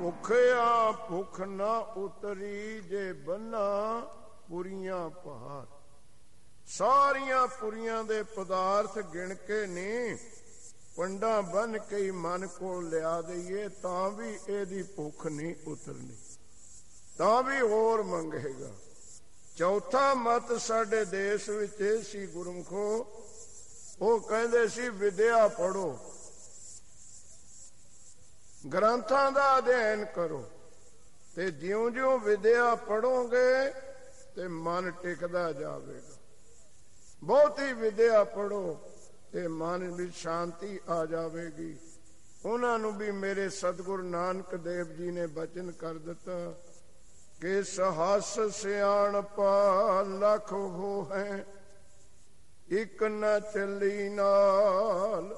ਭੁੱਖਿਆ ਭੁੱਖ ਨਾ ਉਤਰੀ ਜੇ ਬੰਨਾ ਪੁਰੀਆਂ ਭਾਰ। ਸਾਰੀਆਂ ਪੁਰੀਆਂ ਦੇ ਪਦਾਰਥ ਗਿਣ ਕੇ ਨਹੀਂ, ਪੰਡਾ ਬੰਨ ਕੇ ਮਨ ਕੋਲ ਲਿਆ ਦਈਏ ਤਾਂ ਵੀ ਇਹਦੀ ਭੁੱਖ ਨਹੀਂ ਉਤਰਨੀ, ਤਾਂ ਵੀ ਹੋਰ ਮੰਗੇਗਾ। ਚੌਥਾ ਮਤ ਸਾਡੇ ਦੇਸ਼ ਵਿੱਚ ਇਹ ਸੀ ਗੁਰਮਖੋ, ਉਹ ਕਹਿੰਦੇ ਸੀ ਵਿਦਿਆ ਪੜ੍ਹੋ, ਗ੍ਰੰਥਾਂ ਦਾ ਅਧਿਐਨ ਕਰੋ, ਤੇ ਜਿਉਂ-ਜਿਉਂ ਵਿਦਿਆ ਪੜ੍ਹੋਗੇ ਤੇ ਮਨ ਟਿਕਦਾ ਜਾਵੇਗਾ। ਬਹੁਤੀ ਵਿਦਿਆ ਪੜ੍ਹੋ ਤੇ ਮਨ ਵਿੱਚ ਸ਼ਾਂਤੀ ਆ ਜਾਵੇਗੀ। ਉਹਨਾਂ ਨੂੰ ਵੀ ਮੇਰੇ ਸਤਿਗੁਰੂ ਨਾਨਕ ਦੇਵ ਜੀ ਨੇ ਬਚਨ ਕਰ ਦਿੱਤਾ ਕਿ ਸਹਸ ਸਿਆਣਪਾ ਲੱਖ ਹੋ ਹੈ, ਇੱਕ ਨਾ ਚੱਲੀ ਨਾਲ।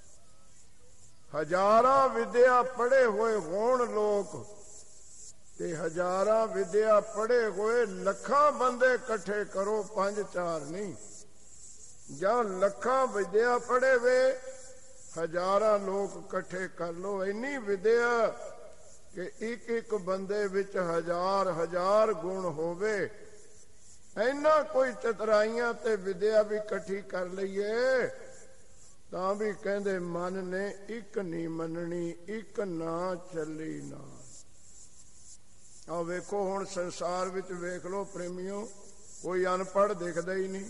ਹਜ਼ਾਰਾਂ ਵਿਦਿਆ ਪੜ੍ਹੇ ਹੋਏ ਹੋਣ ਲੋਕ ਤੇ ਹਜ਼ਾਰਾਂ ਵਿਦਿਆ ਪੜ੍ਹੇ ਹੋਏ ਲੱਖਾਂ ਬੰਦੇ ਇਕੱਠੇ ਕਰੋ, 5-4 ਨਹੀਂ। ਜਾਂ ਲੱਖਾਂ ਵਿਦਿਆ ਪੜ੍ਹੇ ਵੇ ਹਜ਼ਾਰਾਂ ਲੋਕ ਇਕੱਠੇ ਕਰ ਲੋ, ਇੰਨੀ ਵਿਦਿਆ ਕਿ ਇੱਕ ਇੱਕ ਬੰਦੇ ਵਿੱਚ 1000 ਗੁਣ ਹੋਵੇ। ਇੰਨਾ ਕੋਈ ਚਤੁਰਾਈਆਂ ਤੇ ਵਿਦਿਆ ਵੀ ਇਕੱਠੀ ਕਰ ਲਈਏ ਤਾਂ ਵੀ ਕਹਿੰਦੇ ਮਨ ਨੇ ਇੱਕ ਨਹੀਂ ਮੰਨਣੀ, ਇੱਕ ਨਾ ਚੱਲੀ ਨਾ। ਆਹ ਵੇਖੋ ਹੁਣ ਸੰਸਾਰ ਵਿੱਚ ਵੇਖ ਲੋ ਪ੍ਰੇਮੀਓ, ਕੋਈ ਅਨਪੜ੍ਹ ਦਿਖਦਾ ਹੀ ਨਹੀਂ,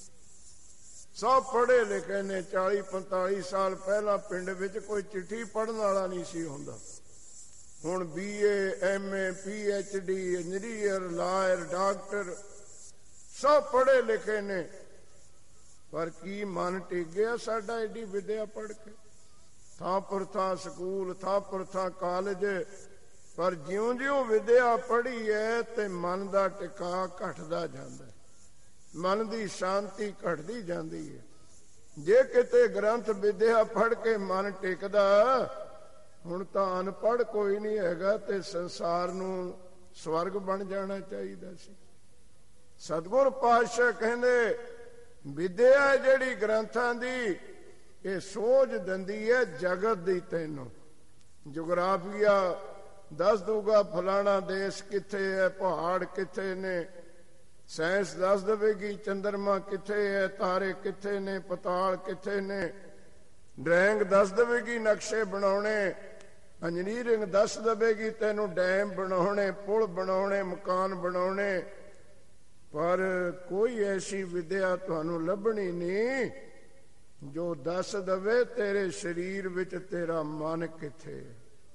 ਸਭ ਪੜ੍ਹੇ ਲਿਖੇ ਨੇ। 40-45 ਸਾਲ ਪਹਿਲਾਂ ਪਿੰਡ ਵਿੱਚ ਕੋਈ ਚਿੱਠੀ ਪੜ੍ਹਨ ਵਾਲਾ ਨਹੀਂ ਸੀ ਹੁੰਦਾ। ਹੁਣ BA MA PhD engineer lawyer doctor ਸਭ ਪੜ੍ਹੇ ਲਿਖੇ ਨੇ, ਪਰ ਕੀ ਮਨ ਟਿਕ ਗਿਆ ਸਾਡਾ ਐਡੀ ਵਿਦਿਆ ਪੜ੍ਹ ਕੇ? ਥਾਂ ਪਰ ਥਾਂ ਸਕੂਲ, ਥਾਂ ਪਰ ਥਾਂ ਕਾਲਜ, ਪਰ ਜਿਉਂ-ਜਿਉਂ ਵਿਦਿਆ ਪੜ੍ਹੀ ਹੈ ਤੇ ਮਨ ਦਾ ਟਿਕਾ ਘਟਦਾ ਜਾਂਦਾ, ਮਨ ਦੀ ਸ਼ਾਂਤੀ ਘਟਦੀ ਜਾਂਦੀ ਹੈ। ਜੇ ਕਿਤੇ ਗ੍ਰੰਥ ਵਿਦਿਆ ਪੜ੍ਹ ਕੇ ਮਨ ਟਿਕਦਾ, ਹੁਣ ਤਾਂ ਅਨਪੜ੍ਹ ਕੋਈ ਨਹੀਂ ਹੈਗਾ ਤੇ ਸੰਸਾਰ ਨੂੰ ਸਵਰਗ ਬਣ ਜਾਣਾ ਚਾਹੀਦਾ ਸੀ। ਸਤਿਗੁਰ ਪਾਤਸ਼ਾਹ ਕਹਿੰਦੇ ਵਿਦਿਆ ਜਿਹੜੀ ਗ੍ਰੰਥਾਂ ਦੀ, ਇਹ ਸੋਝ ਦਿੰਦੀ ਹੈ ਜਗਤ ਦੀ। ਤੈਨੂੰ ਜੁਗਰਾਫੀਆ ਦੱਸ ਦੂਗਾ ਫਲਾਣਾ ਦੇਸ਼ ਕਿੱਥੇ ਹੈ, ਪਹਾੜ ਕਿੱਥੇ ਨੇ। ਸਾਇੰਸ ਦੱਸ ਦੇਵੇਗੀ ਚੰਦਰਮਾ ਕਿੱਥੇ ਹੈ, ਤਾਰੇ ਕਿੱਥੇ ਨੇ, ਪਤਾਲ ਕਿੱਥੇ ਨੇ। ਡਰਾਇੰਗ ਦੱਸ ਦੇਵੇਗੀ ਨਕਸ਼ੇ ਬਣਾਉਣੇ। ਇੰਜੀਨੀਅਰਿੰਗ ਦੱਸ ਦੇਵੇਗੀ ਤੈਨੂੰ ਡੈਮ ਬਣਾਉਣੇ, ਪੁਲ ਬਣਾਉਣੇ, ਮਕਾਨ ਬਣਾਉਣੇ। ਪਰ ਕੋਈ ਐਸੀ ਵਿਦਿਆ ਤੁਹਾਨੂੰ ਲੱਭਣੀ ਨਹੀਂ ਜੋ ਦੱਸ ਦਵੇ ਤੇਰੇ ਸਰੀਰ ਵਿੱਚ ਤੇਰਾ ਮਨ ਕਿੱਥੇ।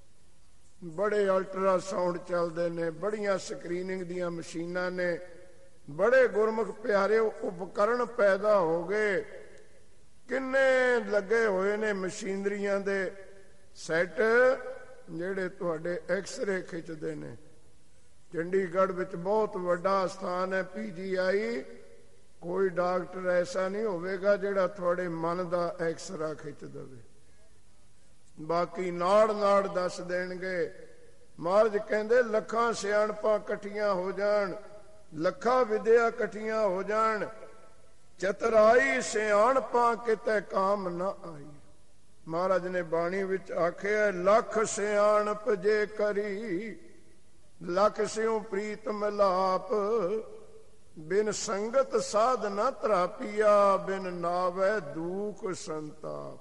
ਬੜੇ ਅਲਟਰਾਸਾਊਂਡ ਚੱਲਦੇ ਨੇ, ਬੜੀਆਂ ਸਕਰੀਨਿੰਗ ਦੀਆਂ ਮਸ਼ੀਨਾਂ ਨੇ, ਬੜੇ ਗੁਰਮੁਖ ਪਿਆਰੇ ਉਪਕਰਨ ਪੈਦਾ ਹੋ ਗਏ, ਕਿੰਨੇ ਲੱਗੇ ਹੋਏ ਨੇ ਮਸ਼ੀਨਰੀਆਂ ਦੇ ਸੈੱਟ ਜਿਹੜੇ ਤੁਹਾਡੇ ਐਕਸਰੇ ਖਿੱਚਦੇ ਨੇ। ਚੰਡੀਗੜ੍ਹ ਵਿੱਚ ਬਹੁਤ ਵੱਡਾ ਸਥਾਨ ਹੈ PGI, ਕੋਈ ਡਾਕਟਰ ਐਸਾ ਨਹੀਂ ਹੋਵੇਗਾ ਜਿਹੜਾ ਤੁਹਾਡੇ ਮਨ ਦਾ ਐਕਸਰਾ ਖਿੱਚ ਦੇਵੇ। ਬਾਕੀ ਨਾੜ ਦੱਸ ਦੇਣਗੇ। ਮਹਾਰਾਜ ਕਹਿੰਦੇ ਲੱਖਾਂ ਸਿਆਣਪਾਂ ਇਕੱਠੀਆਂ ਹੋ ਜਾਣ, ਲੱਖਾਂ ਵਿਦਿਆ ਇਕੱਠੀਆਂ ਹੋ ਜਾਣ, ਚਤੁਰਾਈ ਸਿਆਣਪਾਂ ਕਿਤੇ ਕਾਮ ਨਾ ਆਈ। ਮਹਾਰਾਜ ਨੇ ਬਾਣੀ ਵਿੱਚ ਆਖਿਆ ਲੱਖ ਸਿਆਣਪ ਜੇ ਕਰੀ, ਲੱਖ ਸਿਉ ਪ੍ਰੀਤ ਮਿਲਾਪ, ਬਿਨ ਸੰਗਤ ਸਾਧ ਨਾ ਤਰਾਪੀਆ, ਬਿਨ ਨਾਵੈ ਦੂਖ ਸੰਤਾਪ।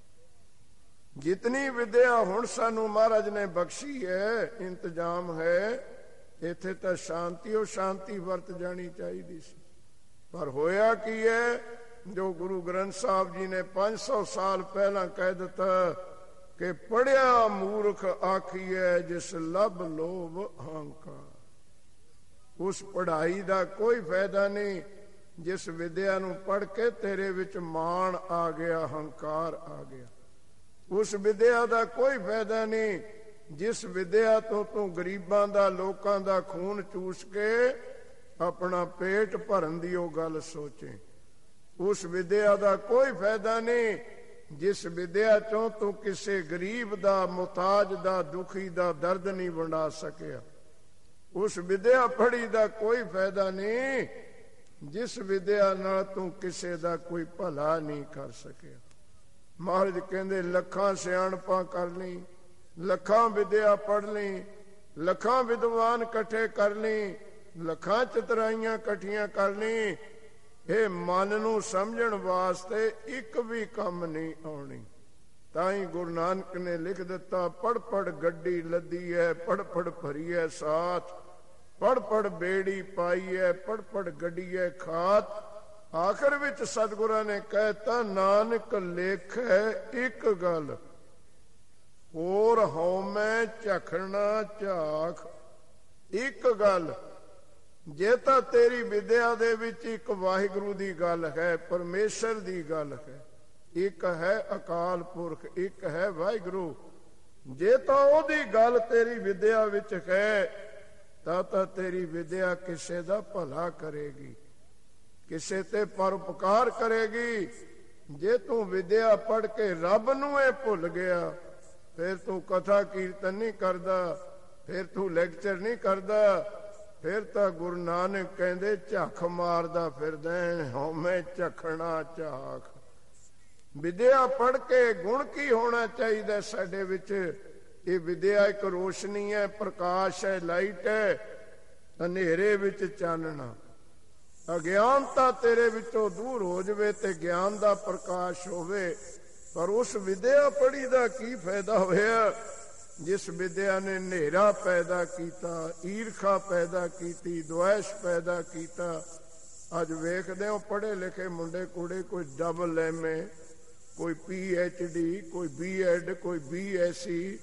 ਜਿਤਨੀ ਵਿਦਿਆ ਹੁਣ ਸਾਨੂੰ ਮਹਾਰਾਜ ਨੇ ਬਖਸ਼ੀ ਹੈ, ਇੰਤਜ਼ਾਮ ਹੈ, ਇੱਥੇ ਤਾਂ ਸ਼ਾਂਤੀ ਉਹ ਸ਼ਾਂਤੀ ਵਰਤ ਜਾਣੀ ਚਾਹੀਦੀ ਸੀ। ਪਰ ਹੋਇਆ ਕੀ ਹੈ, ਜੋ ਗੁਰੂ ਗ੍ਰੰਥ ਸਾਹਿਬ ਜੀ ਨੇ 500 ਸਾਲ ਪਹਿਲਾਂ ਕਹਿ ਦਿੱਤਾ ਕਿ ਪੜ੍ਹਿਆ ਮੂਰਖ ਆਖੀਐ ਜਿਸ ਲੱਭ ਲੋਭ ਅਹੰਕਾਰ। ਉਸ ਪੜ੍ਹਾਈ ਦਾ ਕੋਈ ਫਾਇਦਾ ਨਹੀਂ ਜਿਸ ਵਿਦਿਆ ਨੂੰ ਪੜ੍ਹ ਕੇ ਤੇਰੇ ਵਿੱਚ ਮਾਣ ਆ ਗਿਆ, ਹੰਕਾਰ ਆ ਗਿਆ। ਉਸ ਵਿਦਿਆ ਦਾ ਕੋਈ ਫਾਇਦਾ ਨਹੀਂ ਜਿਸ ਵਿਦਿਆ ਤੋਂ ਤੂੰ ਗਰੀਬਾਂ ਦਾ, ਲੋਕਾਂ ਦਾ ਖੂਨ ਚੂਸ ਕੇ ਆਪਣਾ ਪੇਟ ਭਰਨ ਦੀ ਉਹ ਗੱਲ ਸੋਚੇ। ਉਸ ਵਿਦਿਆ ਦਾ ਕੋਈ ਫਾਇਦਾ ਨਹੀਂ ਜਿਸ ਵਿਦਿਆ ਚੋਂ ਤੂੰ ਕਿਸੇ ਗਰੀਬ ਦਾ, ਮੁਹਤਾਜ ਦਾ, ਦੁਖੀ ਦਾ ਦਰਦ ਨਹੀਂ ਵੰਡਾ ਸਕਿਆ। ਉਸ ਵਿਦਿਆ ਪੜ੍ਹੀ ਦਾ ਕੋਈ ਫਾਇਦਾ ਨਹੀਂ ਜਿਸ ਵਿਦਿਆ ਨਾਲ ਤੂੰ ਕਿਸੇ ਦਾ ਕੋਈ ਭਲਾ ਨਹੀਂ ਕਰ ਸਕਿਆ। ਮਹਾਰਾਜ ਕਹਿੰਦੇ ਲੱਖਾਂ ਸਿਆਣਪਾਂ ਕਰ ਲਈ, ਲੱਖਾਂ ਵਿਦਿਆ ਪੜ੍ਹ ਲਈ, ਲੱਖਾਂ ਵਿਦਵਾਨ ਇਕੱਠੇ ਕਰ ਲਈ, ਲੱਖਾਂ ਚਤਰਾਈਆਂ ਇਕੱਠੀਆਂ ਕਰ ਲਈ, ਇਹ ਮਨ ਨੂੰ ਸਮਝਣ ਵਾਸਤੇ ਇੱਕ ਵੀ ਕੰਮ ਨਹੀਂ ਆਉਣੀ। ਤਾਂ ਹੀ ਗੁਰੂ ਨਾਨਕ ਨੇ ਲਿਖ ਦਿੱਤਾ, ਪੜ ਪੜ ਗੱਡੀ ਲੱਦੀ ਹੈ, ਪੜ ਪੜ ਭਰੀ ਹੈ ਸਾਥ, ਪੜ ਪੜ ਬੇੜੀ ਪਾਈ ਹੈ, ਪੜ ਪੜ ਗੱਡੀ ਹੈ ਖਾਤ। ਆਖਰ ਵਿੱਚ ਸਤਿਗੁਰਾਂ ਨੇ ਕਹਿਤਾ, ਨਾਨਕ ਲੇਖੈ ਇੱਕ ਗੱਲ, ਹੋਰ ਹਉਮੈ ਝਖਣਾ ਝਾਖ। ਇੱਕ ਗੱਲ, ਜੇ ਤਾਂ ਤੇਰੀ ਵਿਦਿਆ ਦੇ ਵਿੱਚ ਇੱਕ ਵਾਹਿਗੁਰੂ ਦੀ ਗੱਲ ਹੈ, ਪਰਮੇਸ਼ਰ ਦੀ ਗੱਲ ਹੈ, ਇੱਕ ਹੈ ਅਕਾਲ ਪੁਰਖ, ਇੱਕ ਹੈ ਵਾਹਿਗੁਰੂ, ਜੇ ਤਾਂ ਉਹਦੀ ਗੱਲ ਤੇਰੀ ਵਿਦਿਆ ਵਿੱਚ ਹੈ ਤਾਂ ਤੇਰੀ ਵਿਦਿਆ ਕਿਸੇ ਦਾ ਭਲਾ ਕਰੇਗੀ, ਕਿਸੇ ਤੇ ਪਰਉਪਕਾਰ ਕਰੇਗੀ। ਜੇ ਤੂੰ ਵਿਦਿਆ ਪੜ੍ਹ ਕੇ ਰੱਬ ਨੂੰ ਇਹ ਭੁੱਲ ਗਿਆ, ਫਿਰ ਤੂੰ ਕਥਾ ਕੀਰਤਨ ਨਹੀਂ ਕਰਦਾ, ਫਿਰ ਤੂੰ ਲੈਕਚਰ ਨਹੀਂ ਕਰਦਾ, ਫਿਰ ਤਾਂ ਗੁਰੂ ਨਾਨਕ ਕਹਿੰਦੇ ਝੱਖ ਮਾਰਦਾ ਫਿਰਦਾ, ਹਉਮੈ ਝਖਣਾ ਝਾਖ। ਵਿਦਿਆ ਪੜ੍ਹ ਕੇ ਗੁਣ ਕੀ ਹੋਣਾ ਚਾਹੀਦਾ ਸਾਡੇ ਵਿੱਚ? ਇਹ ਵਿਦਿਆ ਇੱਕ ਰੋਸ਼ਨੀ ਹੈ, ਪ੍ਰਕਾਸ਼ ਹੈ, ਲਾਈਟ ਹੈ, ਹਨੇਰੇ ਵਿੱਚ ਚਾਨਣਾ। ਅਗਿਆਨਤਾ ਤੇਰੇ ਵਿੱਚੋਂ ਦੂਰ ਹੋ ਜਾਵੇ ਤੇ ਗਿਆਨ ਦਾ ਪ੍ਰਕਾਸ਼ ਹੋਵੇ। ਪਰ ਉਸ ਵਿਦਿਆ ਪੜ੍ਹੀ ਦਾ ਕੀ ਫਾਇਦਾ ਹੋਇਆ ਜਿਸ ਵਿਦਿਆ ਨੇ ਹਨੇਰਾ ਪੈਦਾ ਕੀਤਾ, ਈਰਖਾ ਪੈਦਾ ਕੀਤੀ, ਦੁਆਸ਼ ਪੈਦਾ ਕੀਤਾ। ਅੱਜ ਵੇਖਦੇ ਹੋ ਪੜ੍ਹੇ ਲਿਖੇ ਮੁੰਡੇ ਕੁੜੇ, ਕੋਈ ਡਬਲ MA, ਕੋਈ PhD, ਕੋਈ B.Ed, ਕੋਈ B.Sc,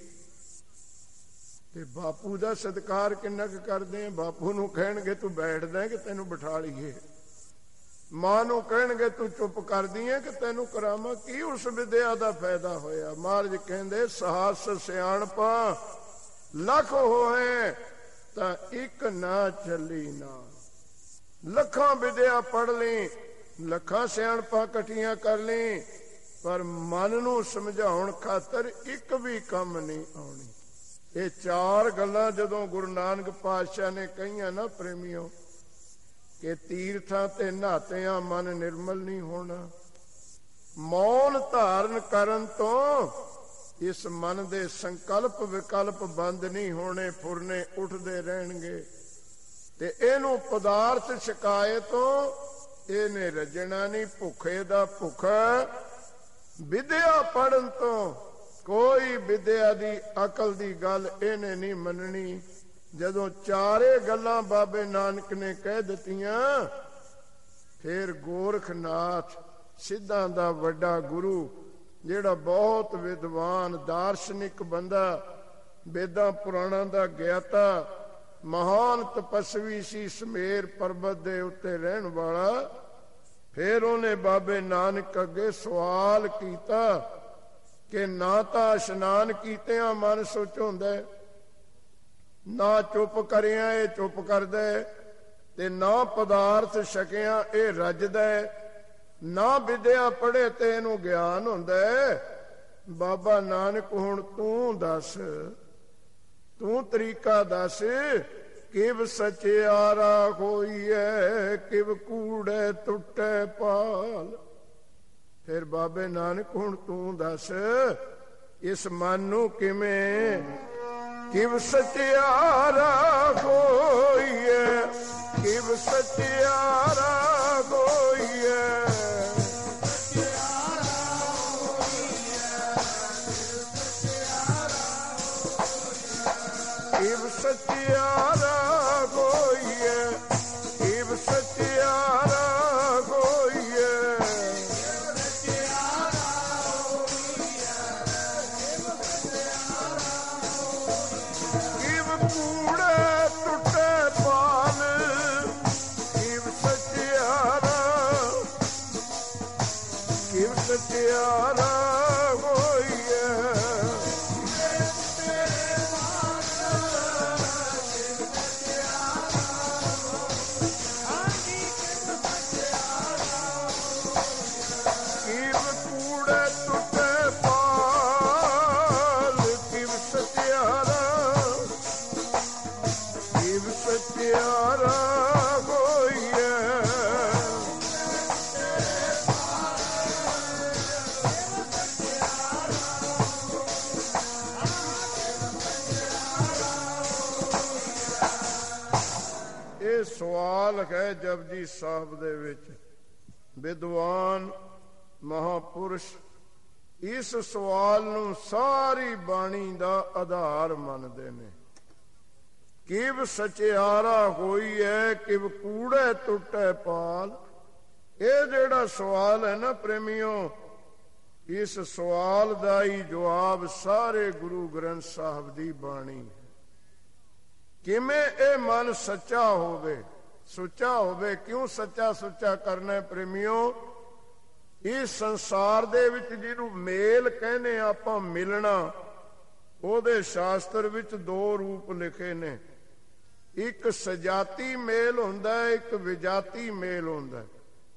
ਤੇ ਬਾਪੂ ਦਾ ਸਤਿਕਾਰ ਕਿੰਨਾ ਕੁ ਕਰਦੇ ਆ? ਬਾਪੂ ਨੂੰ ਕਹਿਣਗੇ ਤੂੰ ਬੈਠਦਾ ਕਿ ਤੈਨੂੰ ਬਿਠਾ ਲਈਏ, ਮਾਂ ਨੂੰ ਕਹਿਣਗੇ ਤੂੰ ਚੁੱਪ ਕਰਦੀ ਹੈ ਕਿ ਤੈਨੂੰ ਕਰਾਵਾਂ। ਕੀ ਉਸ ਵਿਦਿਆ ਦਾ ਫਾਇਦਾ ਹੋਇਆ? ਮਹਾਰਾਜ ਕਹਿੰਦੇ ਸਹਸ ਸਿਆਣਪਾਂ ਲੱਖ ਹੋਏ ਤਾਂ ਇੱਕ ਨਾ ਚੱਲੀ ਨਾ। ਲੱਖਾਂ ਵਿਦਿਆ ਪੜ੍ਹ ਲਈ, ਲੱਖਾਂ ਸਿਆਣਪਾਂ ਇਕੱਠੀਆਂ ਕਰ ਲਈ, ਪਰ ਮਨ ਨੂੰ ਸਮਝਾਉਣ ਖਾਤਰ ਇੱਕ ਵੀ ਕੰਮ ਨਹੀਂ ਆਉਣੀ। ਇਹ ਚਾਰ ਗੱਲਾਂ ਜਦੋਂ ਗੁਰੂ ਨਾਨਕ ਪਾਤਸ਼ਾਹ ਨੇ ਕਹੀਆਂ ਨਾ ਪ੍ਰੇਮੀਓ, ਕਿ ਤੀਰਥਾਂ ਤੇ ਨਹਾਤਿਆਂ ਮਨ ਨਿਰਮਲ ਨਹੀਂ ਹੋਣਾ, ਮੌਨ ਧਾਰਨ ਕਰਨ ਤੋਂ ਇਸ ਮਨ ਦੇ ਸੰਕਲਪ ਵਿਕਲਪ ਬੰਦ ਨਹੀਂ ਹੋਣੇ, ਫੁਰਨੇ ਉੱਠਦੇ ਰਹਿਣਗੇ, ਤੇ ਇਹਨੂੰ ਪਦਾਰਥ ਛਕਾਏ ਤੋਂ ਇਹਨੇ ਰੱਜਣਾ ਨਹੀਂ। ਭੁੱਖੇ ਦਾ ਭੁੱਖਾ ਵਿਦਿਆ ਪੜਨ ਤੋਂ, ਕੋਈ ਵਿਦਿਆ ਦੀ ਅਕਲ ਦੀ ਗੱਲ ਇਹਨੇ ਨਹੀਂ ਮੰਨਣੀ। ਜਦੋਂ ਚਾਰੇ ਗੱਲਾਂ ਬਾਬੇ ਨਾਨਕ ਨੇ ਕਹਿ ਦਿੱਤੀਆਂ, ਫਿਰ ਗੋਰਖਨਾਥ ਸਿੱਧਾਂ ਦਾ ਵੱਡਾ ਗੁਰੂ, ਜਿਹੜਾ ਬਹੁਤ ਵਿਦਵਾਨ ਦਾਰਸ਼ਨਿਕ ਬੰਦਾ, ਵੇਦਾਂ ਪੁਰਾਣਾਂ ਦਾ ਗਿਆਤਾ, ਮਹਾਨ ਤਪਸਵੀ ਸੀ, ਸਮੇਰ ਪਰਬਤ ਦੇ ਉੱਤੇ ਰਹਿਣ ਵਾਲਾ, ਫਿਰ ਉਹਨੇ ਬਾਬੇ ਨਾਨਕ ਅੱਗੇ ਸਵਾਲ ਕੀਤਾ ਕਿ ਨਾ ਤਾਂ ਇਸ਼ਨਾਨ ਕੀਤਿਆਂ ਮਨ ਸੁੱਚ ਹੁੰਦਾ, ਨਾ ਚੁੱਪ ਕਰਿਆ ਇਹ ਚੁੱਪ ਕਰਦਾ, ਤੇ ਨਾ ਪਦਾਰਥ ਛਕਿਆ ਇਹ ਰੱਜਦਾ, ਨਾ ਵਿਦਿਆ ਪੜ੍ਹੇ ਤੇ ਇਹਨੂੰ ਗਿਆਨ ਹੁੰਦਾ। ਬਾਬਾ ਨਾਨਕ ਹੁਣ ਤੂੰ ਦੱਸ, ਤੂੰ ਤਰੀਕਾ ਦੱਸ, ਕਿਵ ਸਚਿਆਰਾ ਹੋਈਐ, ਕਿਵ ਕੂੜੈ ਟੁੱਟੈ ਪਾਲ। ਫਿਰ ਬਾਬੇ ਨਾਨਕ ਹੁਣ ਤੂੰ ਦੱਸ, ਇਸ ਮਨ ਨੂੰ ਕਿਵੇਂ ਕਿਵ ਸਚਿਆਰਾ ਹੋਈਐ, ਕਿਵ ਸਚਿਆਰਾ ਹੋਈਐ, ਕਿਵ ਸਚਿਆਰਾ ਹੋਈਐ, ਕਿਵ ਸਚਿਆਰਾ ਹੋਈਐ, ਕਿਵ ਕੂੜੇ ਟੁੱਟੇ ਪਾਲ, ਕਿਵ ਸਚਿਆਰਾ, ਕਿਵ ਸਚਿਆਰਾ ਹੋਈਐ। ਇਹ ਸਵਾਲ ਹੈ ਜਪਜੀ ਸਾਹਿਬ ਦੇ ਵਿੱਚ। ਵਿਦਵਾਨ ਮਹਾਪੁਰਸ਼ ਇਸ ਸਵਾਲ ਨੂੰ ਸਾਰੀ ਬਾਣੀ ਦਾ ਆਧਾਰ ਮੰਨਦੇ ਨੇ। ਕਿਵ ਸਚਿਆਰਾ ਹੋਈ ਹੈ, ਕਿਵ ਕੂੜੇ ਟੁੱਟੇ ਪਾਲ। ਇਹ ਜਿਹੜਾ ਸਵਾਲ ਹੈ ਨਾ ਪ੍ਰੇਮੀਓ, ਇਸ ਸਵਾਲ ਦਾ ਹੀ ਜਵਾਬ ਸਾਰੇ ਗੁਰੂ ਗ੍ਰੰਥ ਸਾਹਿਬ ਦੀ ਬਾਣੀ ਹੈ। ਕਿਵੇਂ ਇਹ ਮਨ ਸੱਚਾ ਹੋਵੇ, ਸੁੱਚਾ ਹੋਵੇ। ਕਿਉਂ ਸੱਚਾ ਸੁੱਚਾ ਕਰਨਾ ਪ੍ਰੇਮੀਓ? ਇਸ ਸੰਸਾਰ ਦੇ ਵਿੱਚ ਜਿਹਨੂੰ ਮੇਲ ਕਹਿੰਦੇ ਆਪਾਂ, ਮਿਲਣਾ, ਉਹਦੇ ਸ਼ਾਸਤਰ ਵਿੱਚ ਦੋ ਰੂਪ ਲਿਖੇ ਨੇ। ਇੱਕ ਸਜਾਤੀ ਮੇਲ ਹੁੰਦਾ ਹੈ, ਇੱਕ ਵਿਜਾਤੀ ਮੇਲ ਹੁੰਦਾ ਹੈ।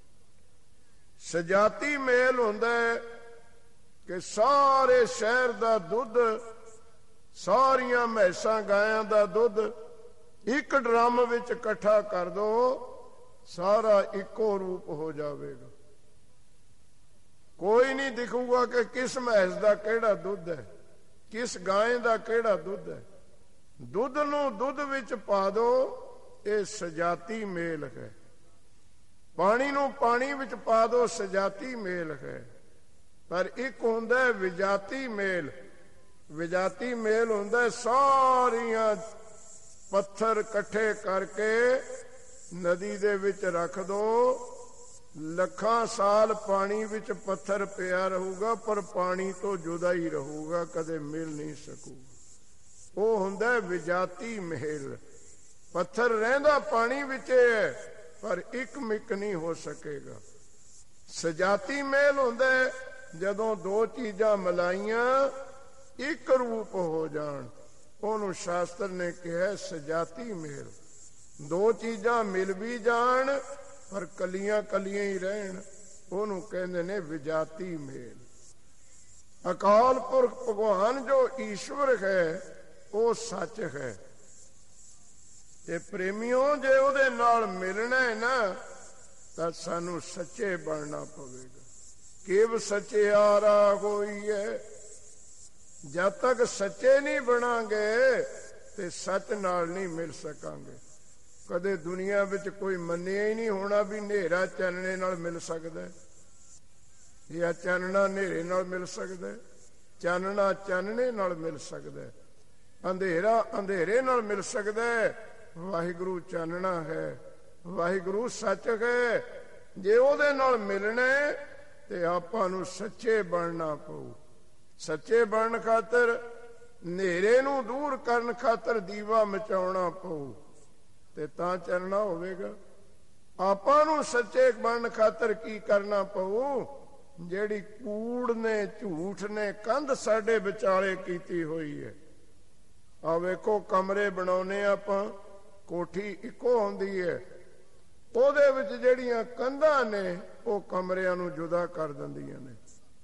ਸਜਾਤੀ ਮੇਲ ਹੁੰਦਾ ਹੈ ਕਿ ਸਾਰੇ ਸ਼ਹਿਰ ਦਾ ਦੁੱਧ, ਸਾਰੀਆਂ ਮੈਸਾਂ ਗਾਇਆਂ ਦਾ ਦੁੱਧ ਇੱਕ ਡਰਮ ਵਿੱਚ ਇਕੱਠਾ ਕਰ ਦੋ, ਸਾਰਾ ਇੱਕੋ ਰੂਪ ਹੋ ਜਾਵੇਗਾ। ਕੋਈ ਨਹੀਂ ਦਿਖੂਗਾ ਕਿ ਕਿਸ ਮੈਸ ਦਾ ਕਿਹੜਾ ਦੁੱਧ ਹੈ, ਕਿਸ ਗਾਂ ਦਾ ਕਿਹੜਾ ਦੁੱਧ ਹੈ। ਦੁੱਧ ਨੂੰ ਦੁੱਧ ਵਿੱਚ ਪਾ ਦੋ, ਇਹ ਸਜਾਤੀ ਮੇਲ ਹੈ। ਪਾਣੀ ਨੂੰ ਪਾਣੀ ਵਿੱਚ ਪਾ ਦੋ, ਸਜਾਤੀ ਮੇਲ ਹੈ। ਪਰ ਇੱਕ ਹੁੰਦਾ ਹੈ ਵਿਜਾਤੀ ਮੇਲ। ਵਿਜਾਤੀ ਮੇਲ ਹੁੰਦਾ ਸਾਰੀਆਂ ਪੱਥਰ ਇਕੱਠੇ ਕਰਕੇ ਨਦੀ ਦੇ ਵਿੱਚ ਰੱਖ ਦੋ, ਲੱਖਾਂ ਸਾਲ ਪਾਣੀ ਵਿੱਚ ਪੱਥਰ ਪਿਆ ਰਹੂਗਾ, ਪਰ ਪਾਣੀ ਤੋਂ ਜੁਦਾ ਹੀ ਰਹੂਗਾ, ਕਦੇ ਮਿਲ ਨਹੀਂ ਸਕੂਗਾ। ਉਹ ਹੁੰਦਾ ਵਿਜਾਤੀ ਮੇਲ। ਪੱਥਰ ਰਹਿੰਦਾ ਪਾਣੀ ਵਿੱਚ ਹੈ, ਪਰ ਇੱਕ ਮਿਕ ਨਹੀਂ ਹੋ ਸਕੇਗਾ। ਸਜਾਤੀ ਮੇਲ ਹੁੰਦਾ ਜਦੋਂ ਦੋ ਚੀਜ਼ਾਂ ਮਿਲਾਈਆਂ ਇੱਕ ਰੂਪ ਹੋ ਜਾਣ, ਉਹਨੂੰ ਸ਼ਾਸਤਰ ਨੇ ਕਿਹਾ ਸਜਾਤੀ ਮੇਲ। ਦੋ ਚੀਜ਼ਾਂ ਮਿਲ ਵੀ ਜਾਣ ਪਰ ਕਲੀਆਂ ਕਲੀਆਂ ਹੀ ਰਹਿਣ, ਉਹਨੂੰ ਕਹਿੰਦੇ ਨੇ ਵਿਜਾਤੀ ਮੇਲ। ਅਕਾਲ ਪੁਰਖ ਭਗਵਾਨ ਜੋ ਈਸ਼ਵਰ ਹੈ ਉਹ ਸੱਚ ਹੈ। ਤੇ ਪ੍ਰੇਮੀਓ, ਜੇ ਉਹਦੇ ਨਾਲ ਮਿਲਣਾ ਹੈ ਨਾ ਤਾਂ ਸਾਨੂੰ ਸੱਚੇ ਬਣਨਾ ਪਵੇਗਾ। ਕਿਵ ਸਚਿਆਰਾ ਹੋਈ ਹੈ। ਜਦ ਤੱਕ ਸੱਚੇ ਨਹੀਂ ਬਣਾਂਗੇ ਤੇ ਸੱਚ ਨਾਲ ਨਹੀਂ ਮਿਲ ਸਕਾਂਗੇ। ਕਦੇ ਦੁਨੀਆ ਵਿੱਚ ਕੋਈ ਮੰਨਿਆ ਹੀ ਨਹੀਂ ਹੋਣਾ ਵੀ ਹਨੇਰਾ ਚਾਨਣੇ ਨਾਲ ਮਿਲ ਸਕਦਾ, ਜਾਂ ਚਾਨਣਾ ਹਨੇਰੇ ਨਾਲ ਮਿਲ ਸਕਦਾ, ਚਾਨਣਾ ਚਾਨਣੇ ਨਾਲ ਮਿਲ ਸਕਦਾ, ਅੰਧੇਰਾ ਅੰਧੇਰੇ ਨਾਲ ਮਿਲ ਸਕਦਾ। ਵਾਹਿਗੁਰੂ ਚਾਨਣਾ ਹੈ, ਵਾਹਿਗੁਰੂ ਸੱਚ ਹੈ। ਜੇ ਉਹਦੇ ਨਾਲ ਮਿਲਣਾ ਤੇ ਆਪਾਂ ਨੂੰ ਸੱਚੇ ਬਣਨਾ ਪਊ। ਸੱਚੇ ਬਣਨ ਖਾਤਰ ਹਨੇਰੇ ਨੂੰ ਦੂਰ ਕਰਨ ਖਾਤਰ ਦੀਵਾ ਮਚਾਉਣਾ ਪਊ ਤੇ ਤਾਂ ਚੱਲਣਾ ਹੋਵੇਗਾ। ਆਪਾਂ ਨੂੰ ਸੱਚੇ ਬਣਨ ਖਾਤਰ ਕੀ ਕਰਨਾ ਪਊ? ਜਿਹੜੀ ਕੂੜ ਨੇ, ਝੂਠ ਨੇ ਕੰਧ ਸਾਡੇ ਵਿਚਾਲੇ ਕੀਤੀ ਹੋਈ ਹੈ। ਆ ਵੇਖੋ, ਕਮਰੇ ਬਣਾਉਨੇ ਆਪਾਂ, ਕੋਠੀ ਇੱਕੋ ਹੁੰਦੀ ਹੈ, ਉਹਦੇ ਵਿੱਚ ਜਿਹੜੀਆਂ ਕੰਧਾਂ ਨੇ ਉਹ ਕਮਰਿਆਂ ਨੂੰ ਜੁਦਾ ਕਰ ਦਿੰਦੀਆਂ ਨੇ।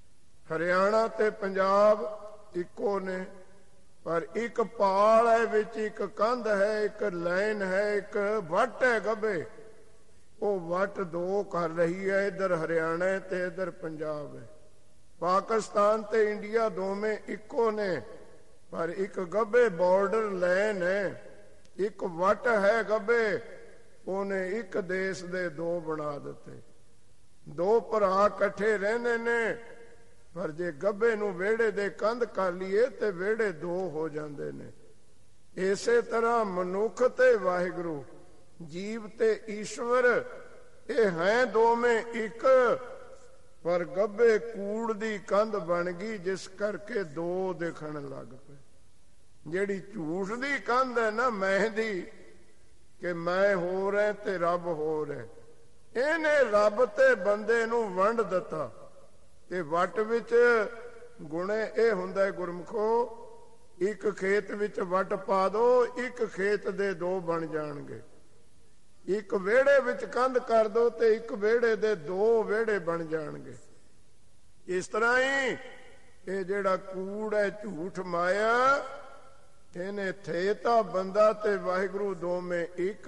ਹਰਿਆਣਾ ਤੇ ਪੰਜਾਬ ਇੱਕੋ ਨੇ, ਪਰ ਇੱਕ ਪਾਲ ਹੈ, ਵਿੱਚ ਇੱਕ ਕੰਧ ਹੈ, ਇੱਕ ਲਾਈਨ ਹੈ, ਇੱਕ ਵੱਟ ਹੈ ਗੱਬੇ। ਉਹ ਵੱਟ ਦੋ ਕਰ ਰਹੀ ਹੈ, ਇੱਧਰ ਹਰਿਆਣਾ ਤੇ ਇੱਧਰ ਪੰਜਾਬ ਹੈ। ਪਾਕਿਸਤਾਨ ਤੇ ਇੰਡੀਆ ਦੋਵੇਂ ਇੱਕੋ ਨੇ, ਪਰ ਇੱਕ ਗੱਬੇ ਬਾਰਡਰ ਲਾਈਨ ਹੈ, ਇੱਕ ਵੱਟ ਹੈ ਗੱਬੇ। ਉਹਨੇ ਇੱਕ ਦੇਸ਼ ਦੇ ਦੋ ਬਣਾ ਦਿੱਤੇ। ਦੋ ਭਰਾ ਇਕੱਠੇ ਰਹਿੰਦੇ ਨੇ, ਪਰ ਜੇ ਗੱਬੇ ਨੂੰ ਵਿਹੜੇ ਦੇ ਕੰਧ ਕਰ ਲਈਏ ਤੇ ਵਿਹੜੇ ਦੋ ਹੋ ਜਾਂਦੇ ਨੇ। ਇਸੇ ਤਰ੍ਹਾਂ ਮਨੁੱਖ ਤੇ ਵਾਹਿਗੁਰੂ, ਜੀਵ ਤੇ ਈਸ਼ਵਰ, ਇਹ ਹੈ ਦੋਵੇਂ ਇੱਕ, ਪਰ ਗੱਬੇ ਕੂੜ ਦੀ ਕੰਧ ਬਣ ਗਈ, ਜਿਸ ਕਰਕੇ ਦੋ ਦਿਖਣ ਲੱਗ ਪਏ। ਜਿਹੜੀ ਝੂਠ ਦੀ ਕੰਧ ਹੈ ਨਾ, ਮੈਂ ਦੀ, ਕਿ ਮੈਂ ਹੋਰ ਹੈ ਤੇ ਰੱਬ ਹੋਰ ਹੈ, ਇਹਨੇ ਰੱਬ ਤੇ ਬੰਦੇ ਨੂੰ ਵੰਡ ਦਿੱਤਾ। ਤੇ ਵੱਟ ਵਿੱਚ ਗੁਣੇ ਇਹ ਹੁੰਦਾ ਗੁਰਮਖੋ, ਇੱਕ ਖੇਤ ਵਿੱਚ ਵੱਟ ਪਾ ਦੋ, ਇੱਕ ਖੇਤ ਦੇ ਦੋ ਬਣ ਜਾਣਗੇ। ਇੱਕ ਵਿਹੜੇ ਵਿੱਚ ਕੰਧ ਕਰ ਦੋ ਤੇ ਇੱਕ ਵਿਹੜੇ ਦੇ ਦੋ ਵਿਹੜੇ ਬਣ ਜਾਣਗੇ। ਇਸ ਤਰ੍ਹਾਂ ਹੀ ਇਹ ਜਿਹੜਾ ਕੂੜ ਹੈ, ਝੂਠ ਮਾਇਆ, ਇਹਨੇ ਥੇ ਤਾਂ ਬੰਦਾ ਤੇ ਵਾਹਿਗੁਰੂ ਦੋਵੇਂ ਇੱਕ,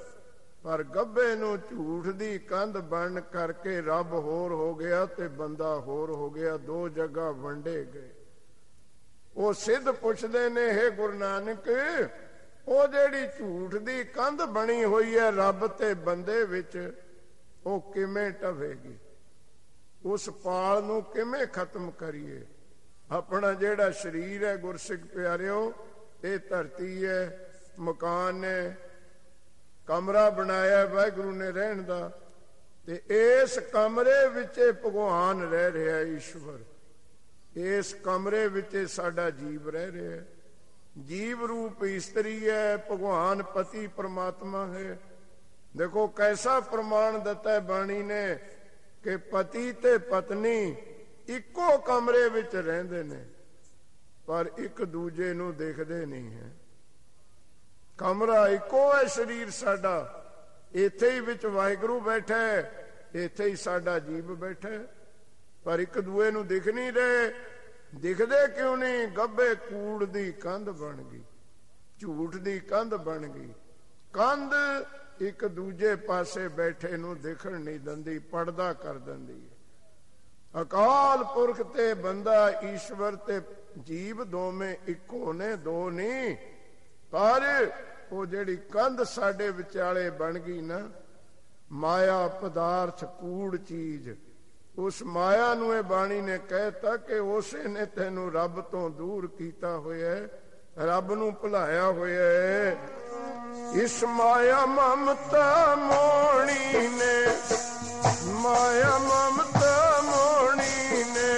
ਪਰ ਗੱਭੇ ਨੂੰ ਝੂਠ ਦੀ ਕੰਧ ਬਣ ਕਰਕੇ ਰੱਬ ਹੋਰ ਹੋ ਗਿਆ ਤੇ ਬੰਦਾ ਹੋਰ ਹੋ ਗਿਆ, ਦੋ ਜਗ੍ਹਾ ਵੰਡੇ ਗਏ। ਉਹ ਸਿੱਧ ਪੁੱਛਦੇ ਨੇ, ਹੇ ਗੁਰੂ ਨਾਨਕ, ਉਹ ਜਿਹੜੀ ਝੂਠ ਦੀ ਕੰਧ ਬਣੀ ਹੋਈ ਹੈ ਰੱਬ ਤੇ ਬੰਦੇ ਵਿੱਚ, ਉਹ ਕਿਵੇਂ ਢਵੇਗੀ? ਉਸ ਪਾਲ ਨੂੰ ਕਿਵੇਂ ਖਤਮ ਕਰੀਏ? ਆਪਣਾ ਜਿਹੜਾ ਸਰੀਰ ਹੈ ਗੁਰਸਿੱਖ ਪਿਆਰਿਓ, ਇਹ ਧਰਤੀ ਹੈ, ਮਕਾਨ ਹੈ, ਕਮਰਾ ਬਣਾਇਆ ਵਾਹਿਗੁਰੂ ਨੇ ਰਹਿਣ ਦਾ, ਤੇ ਇਸ ਕਮਰੇ ਵਿੱਚ ਭਗਵਾਨ ਰਹਿ ਰਿਹਾ, ਈਸ਼ਵਰ ਇਸ ਕਮਰੇ ਵਿੱਚ ਸਾਡਾ ਜੀਵ ਰਹਿ ਰਿਹਾ। ਜੀਵ ਰੂਪ ਇਸਤਰੀ ਹੈ, ਭਗਵਾਨ ਪਤੀ ਪਰਮਾਤਮਾ ਹੈ। ਦੇਖੋ ਕੈਸਾ ਪ੍ਰਮਾਣ ਦਿੱਤਾ ਹੈ ਬਾਣੀ ਨੇ ਕਿ ਪਤੀ ਤੇ ਪਤਨੀ ਇੱਕੋ ਕਮਰੇ ਵਿੱਚ ਰਹਿੰਦੇ ਨੇ, ਪਰ ਇੱਕ ਦੂਜੇ ਨੂੰ ਦੇਖਦੇ ਨਹੀਂ ਹੈ। ਕਮਰਾ ਇੱਕੋ ਹੈ, ਸਰੀਰ ਸਾਡਾ, ਇੱਥੇ ਹੀ ਵਿੱਚ ਵਾਹਿਗੁਰੂ ਬੈਠਾ ਹੈ, ਇੱਥੇ ਹੀ ਸਾਡਾ ਜੀਵ ਬੈਠਾ ਹੈ, ਪਰ ਇੱਕ ਦੂਏ ਨੂੰ ਦਿਖ ਨਹੀਂ ਰਹੇ। ਦਿਖਦੇ ਕਿਉਂ ਨਹੀਂ? ਗੱਭੇ ਕੂੜ ਦੀ ਕੰਧ ਬਣ ਗਈ, ਝੂਠ ਦੀ ਕੰਧ ਬਣ ਗਈ। ਕੰਧ ਇੱਕ ਦੂਜੇ ਪਾਸੇ ਬੈਠੇ ਨੂੰ ਦਿਖਣ ਨਹੀਂ ਦਿੰਦੀ, ਪਰਦਾ ਕਰ ਦਿੰਦੀ ਹੈ। ਅਕਾਲ ਪੁਰਖ ਤੇ ਬੰਦਾ, ਈਸ਼ਵਰ ਤੇ ਜੀਵ ਦੋਵੇਂ ਇੱਕੋ ਨੇ, ਦੋ ਨਹੀਂ। ਪਰ ਉਹ ਜਿਹੜੀ ਕੰਧ ਸਾਡੇ ਵਿਚਾਲੇ ਬਣ ਗਈ ਨਾ, ਮਾਇਆ ਪਦਾਰਥ ਕੂੜ ਚੀਜ਼, ਉਸ ਮਾਇਆ ਨੂੰ ਇਹ ਬਾਣੀ ਨੇ ਕਹਿਤਾ ਕਿ ਉਸੇ ਨੇ ਤੈਨੂੰ ਰੱਬ ਤੋਂ ਦੂਰ ਕੀਤਾ ਹੋਇਆ, ਰੱਬ ਨੂੰ ਭੁਲਾਇਆ ਹੋਇਆ। ਇਸ ਮਾਇਆ ਮਮਤਾ ਮੋਣੀ ਨੇ, ਮਾਇਆ ਮਮਤਾ ਮੋਣੀ ਨੇ,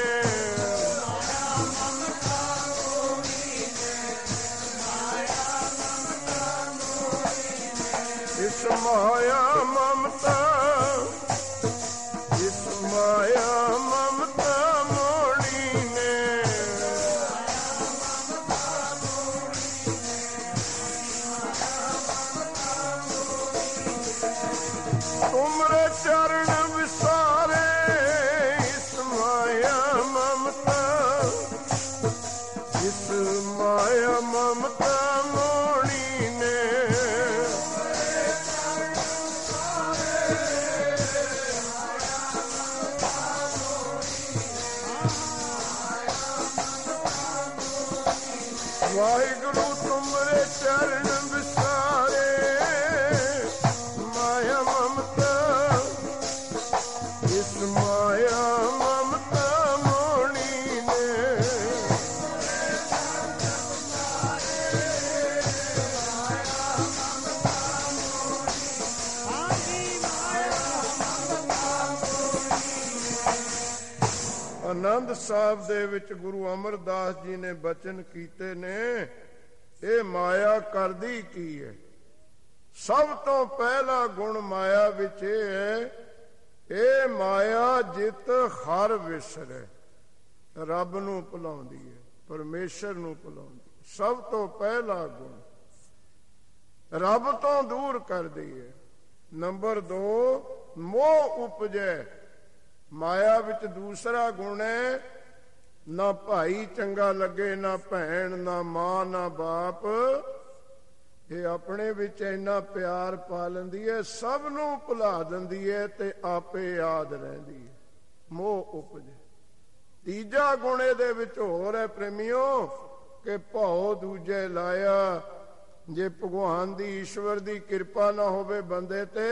ਇਸ ਮਾਇਆ ਮਮਤਾ, ਇਸ ਮਾਇਆ ਮਮਤਾ ਮੋਣੀ ਨੇ, ਤੁਮਰੇ ਚਰਨ ਵਿਸਾਰੇ, ਇਸ ਮਾਇਆ ਮਮਤਾ, ਇਸ ਮਾਇਆ ਮਮਤਾ ਮੋਣੀ ਨੇ, ਵਾਹਿਗੁਰੂ ਤੁਮਰੇ ਚਰਨ ਵਿਸਾਰੇ, ਮਾਇਆ ਮਮਤਾ, ਇਸ ਮਾਇਆ ਮਮਤਾ ਮੋਣੀ ਨੇ, ਆਨੰਦ ਸਾਹਿਬ ਦੇ ਵਿੱਚ ਗੁਰੂ ਅਮਰਦਾਸ ਜੀ ਨੇ ਬਚਨ ਕੀਤੇ ਨੇ, ਇਹ ਮਾਇਆ ਕਰਦੀ ਕੀ ਹੈ? ਸਭ ਤੋਂ ਪਹਿਲਾ ਗੁਣ ਮਾਇਆ ਵਿੱਚ ਇਹ ਹੈ, ਇਹ ਮਾਇਆ ਜਿਤ ਹਰ ਵਿਸਰੇ, ਰੱਬ ਨੂੰ ਭੁਲਾਉਂਦੀ ਹੈ, ਪਰਮੇਸ਼ਰ ਨੂੰ ਭੁਲਾਉਂਦੀ। ਸਭ ਤੋਂ ਪਹਿਲਾ ਗੁਣ ਰੱਬ ਤੋਂ ਦੂਰ ਕਰਦੀ ਹੈ। ਨੰਬਰ 2, ਮੋਹ ਉਪਜੈ। ਮਾਇਆ ਵਿੱਚ ਦੂਸਰਾ ਗੁਣ ਹੈ, ਨਾ ਭਾਈ ਚੰਗਾ ਲੱਗੇ, ਨਾ ਭੈਣ, ਨਾ ਮਾਂ, ਨਾ ਬਾਪ। ਇਹ ਆਪਣੇ ਵਿੱਚ ਇੰਨਾ ਪਿਆਰ ਪਾ ਲੈਂਦੀ ਹੈ, ਸਭ ਨੂੰ ਭੁਲਾ ਦਿੰਦੀ ਹੈ ਤੇ ਆਪੇ ਯਾਦ ਰਹਿੰਦੀ ਹੈ। ਮੋਹ ਉਪਜੇ। ਤੀਜਾ ਗੁਣ ਇਹਦੇ ਵਿੱਚ ਹੋਰ ਹੈ ਪ੍ਰੇਮੀਓ, ਕਿ ਭਉ ਦੂਜੇ ਲਾਇਆ। ਜੇ ਭਗਵਾਨ ਦੀ, ਈਸ਼ਵਰ ਦੀ ਕਿਰਪਾ ਨਾ ਹੋਵੇ ਬੰਦੇ ਤੇ,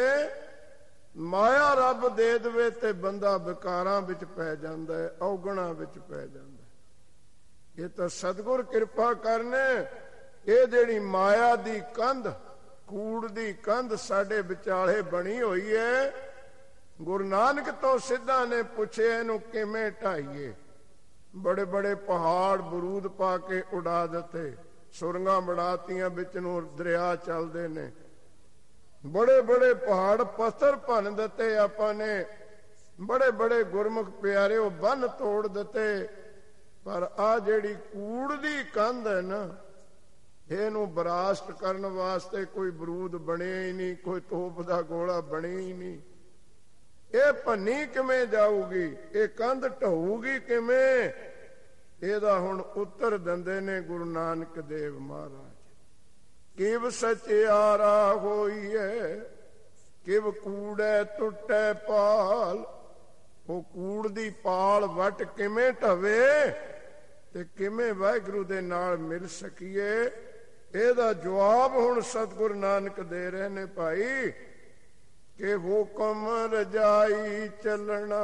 ਮਾਇਆ ਰੱਬ ਦੇ ਦੇਵੇ ਤੇ ਬੰਦਾ ਵਿਕਾਰਾਂ ਵਿੱਚ ਪੈ ਜਾਂਦਾ ਹੈ, ਔਗਣਾ ਵਿੱਚ ਪੈ ਜਾਂਦਾ ਹੈ। ਇਹ ਤਾਂ ਸਤਿਗੁਰ ਕਿਰਪਾ ਕਰਨੇ। ਇਹ ਜਿਹੜੀ ਮਾਇਆ ਦੀ ਕੰਧ, ਕੂੜ ਦੀ ਕੰਧ ਸਾਡੇ ਵਿਚਾਲੇ ਬਣੀ ਹੋਈ ਹੈ, ਗੁਰੂ ਨਾਨਕ ਤੋਂ ਸਿੱਧਾ ਨੇ ਪੁੱਛਿਆ ਇਹਨੂੰ ਕਿਵੇਂ ਢਾਈਏ। ਬੜੇ ਬੜੇ ਪਹਾੜ ਬਰੂਦ ਪਾ ਕੇ ਉਡਾ ਦਿੱਤੇ, ਸੁਰੰਗਾਂ ਬਣਾਤੀਆਂ, ਵਿੱਚ ਨੂੰ ਦਰਿਆ ਚੱਲਦੇ ਨੇ। ਬੜੇ ਬੜੇ ਪਹਾੜ ਪੱਥਰ ਭੰਨ ਦਿੱਤੇ ਆਪਾਂ ਨੇ, ਬੜੇ ਬੜੇ ਗੁਰਮੁਖ ਪਿਆਰੇ ਉਹ ਬੰਨ ਤੋੜ ਦਿੱਤੇ। ਪਰ ਆ ਜਿਹੜੀ ਕੂੜ ਦੀ ਕੰਧ ਹੈ ਨਾ, ਇਹਨੂੰ ਬਰਾਸਟ ਕਰਨ ਵਾਸਤੇ ਕੋਈ ਬਰੂਦ ਬਣਿਆ ਹੀ ਨਹੀਂ, ਕੋਈ ਤੋਪ ਦਾ ਗੋਲਾ ਬਣਿਆ ਹੀ ਨਹੀਂ। ਇਹ ਭੰਨੀ ਕਿਵੇਂ ਜਾਊਗੀ? ਇਹ ਕੰਧ ਢਹੂਗੀ ਕਿਵੇਂ? ਇਹਦਾ ਹੁਣ ਉੱਤਰ ਦਿੰਦੇ ਨੇ ਗੁਰੂ ਨਾਨਕ ਦੇਵ ਮਹਾਰਾਜ। ਕਿਵ ਸਚਿਆਰਾ ਹੋਈਏ, ਕਿਵ ਕੂੜੈ ਟੁੱਟੈ ਪਾਲ। ਉਹ ਕੂੜ ਦੀ ਪਾਲ ਵੱਟ ਕਿਵੇਂ ਢਵੇ ਤੇ ਕਿਵੇਂ ਵਾਹਿਗੁਰੂ ਦੇ ਨਾਲ ਮਿਲ ਸਕੀਏ? ਇਹਦਾ ਜਵਾਬ ਹੁਣ ਸਤਿਗੁਰੂ ਨਾਨਕ ਦੇ ਰਹੇ ਨੇ ਭਾਈ ਕਿ ਹੁਕਮ ਰਜਾਈ ਚੱਲਣਾ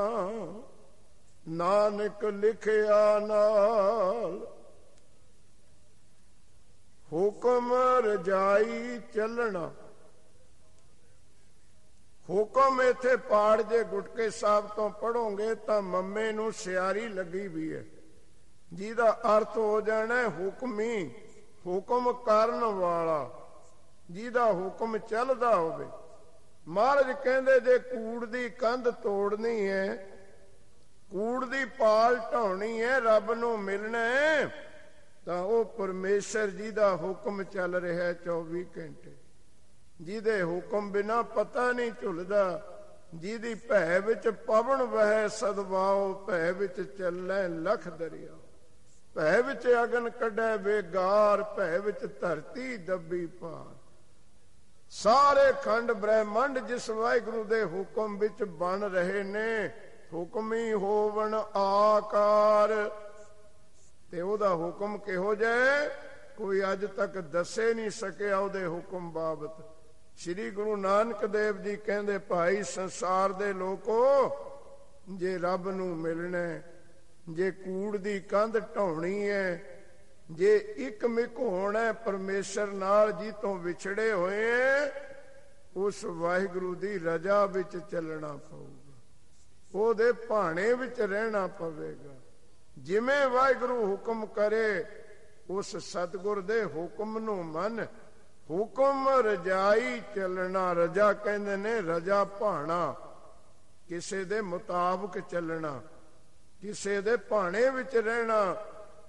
ਨਾਨਕ ਲਿਖਿਆ ਨਾਲ। ਹੁਕਮ ਰਜਾਈ ਚੱਲਣਾ, ਹੁਕਮ ਇੱਥੇ ਪਾੜ ਜੇ ਗੁਟਕੇ ਸਾਹਿਬ ਤੋਂ ਪੜੋਗੇ ਤਾਂ ਮੰਮੇ ਨੂੰ ਸਿਆਰੀ ਲੱਗੀ ਵੀ ਹੈ, ਜਿਹਦਾ ਅਰਥ ਹੋ ਜਾਣਾ ਹੁਕਮੀ, ਹੁਕਮ ਕਰਨ ਵਾਲਾ, ਜਿਹਦਾ ਹੁਕਮ ਚੱਲਦਾ ਹੋਵੇ। ਮਹਾਰਾਜ ਕਹਿੰਦੇ ਜੇ ਕੂੜ ਦੀ ਕੰਧ ਤੋੜਨੀ ਹੈ, ਕੂੜ ਦੀ ਪਾਲ ਢਾਉਣੀ ਹੈ, ਰੱਬ ਨੂੰ ਮਿਲਣਾ ਹੈ, ਤਾਂ ਉਹ ਪਰਮੇਸ਼ਰ ਜਿਹਦਾ ਹੁਕਮ ਚੱਲ ਰਿਹਾ 24 ਘੰਟੇ, ਜਿਹਦੇ ਹੁਕਮ ਬਿਨਾ ਪਤਾ ਨਹੀਂ ਝੁੱਲਦਾ, ਜਿਹਦੀ ਭੈ ਵਿੱਚ ਪਵਨ ਵਹੈ ਸਦਵਾਓ, ਭੈ ਵਿੱਚ ਚੱਲੈ ਲਖ ਦਰਿਆ, ਭੈ ਵਿੱਚ ਅਗਨ ਕੱਢੈ ਬੇਗਾਰ, ਭੈ ਵਿੱਚ ਧਰਤੀ ਦੱਬੀ ਪਾਰ। ਸਾਰੇ ਖੰਡ ਬ੍ਰਹਿਮੰਡ ਜਿਸ ਵਾਹਿਗੁਰੂ ਦੇ ਹੁਕਮ ਵਿੱਚ ਬਣ ਰਹੇ ਨੇ, ਹੁਕਮੀ ਹੋਵਣ ਆਕਾਰ। ਤੇ ਉਹਦਾ ਹੁਕਮ ਕਿਹੋ ਜਿਹਾ ਕੋਈ ਅੱਜ ਤੱਕ ਦੱਸੇ ਨਹੀਂ ਸਕਿਆ ਉਹਦੇ ਹੁਕਮ ਬਾਬਤ। ਸ੍ਰੀ ਗੁਰੂ ਨਾਨਕ ਦੇਵ ਜੀ ਕਹਿੰਦੇ ਭਾਈ ਸੰਸਾਰ ਦੇ ਲੋਕੋ, ਜੇ ਰੱਬ ਨੂੰ ਮਿਲਣਾ, ਜੇ ਕੂੜ ਦੀ ਕੰਧ ਢਾਉਣੀ ਹੈ, ਜੇ ਇੱਕ ਮਿਕ ਹੋਣਾ ਪਰਮੇਸ਼ਰ ਨਾਲ ਜੀ ਤੋਂ ਵਿਛੜੇ ਹੋਏ, ਉਸ ਵਾਹਿਗੁਰੂ ਦੀ ਰਜਾ ਵਿੱਚ ਚੱਲਣਾ ਪਊਗਾ, ਉਹਦੇ ਭਾਣੇ ਵਿੱਚ ਰਹਿਣਾ ਪਵੇਗਾ। ਜਿਵੇਂ ਵਾਹਿਗੁਰੂ ਹੁਕਮ ਕਰੇ ਉਸ ਸਤਿਗੁਰ ਦੇ ਹੁਕਮ ਨੂੰ ਮੰਨ। ਹੁਕਮ ਰਜਾਈ ਚੱਲਣਾ, ਰਜਾ ਕਹਿੰਦੇ ਨੇ ਰਜਾ ਭਾਣਾ, ਕਿਸੇ ਦੇ ਮੁਤਾਬਕ ਚੱਲਣਾ, ਕਿਸੇ ਦੇ ਭਾਣੇ ਵਿੱਚ ਰਹਿਣਾ।